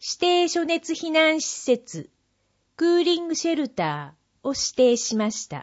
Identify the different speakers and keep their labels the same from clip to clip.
Speaker 1: 指定暑熱避難施設、クーリングシェルターを指定しました。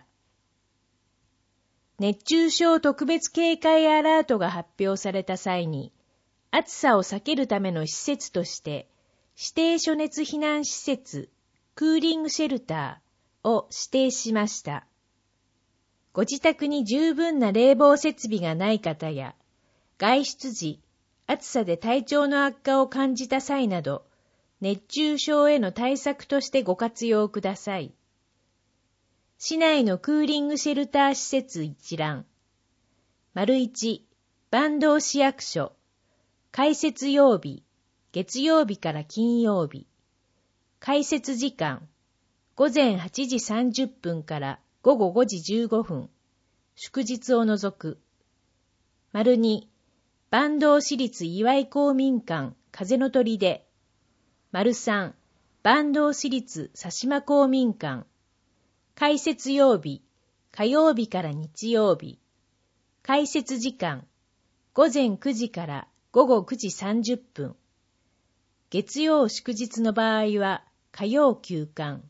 Speaker 1: 熱中症特別警戒アラートが発表された際に、暑さを避けるための施設として、指定暑熱避難施設、クーリングシェルターを指定しました。ご自宅に十分な冷房設備がない方や、外出時、暑さで体調の悪化を感じた際など、熱中症への対策としてご活用ください。市内のクーリングシェルター施設一覧。1、坂東市役所。開設曜日、月曜日から金曜日。開設時間、午前8時30分から午後5時15分。祝日を除く。2、坂東市立岩井公民館風の鳥で。3、坂東市立佐島公民館。開設曜日、火曜日から日曜日。開設時間、午前9時から午後9時30分。月曜祝日の場合は火曜休館。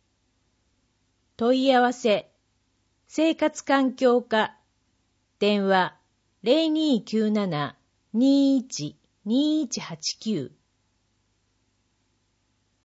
Speaker 1: 問い合わせ、生活環境課、電話 0297-21-2189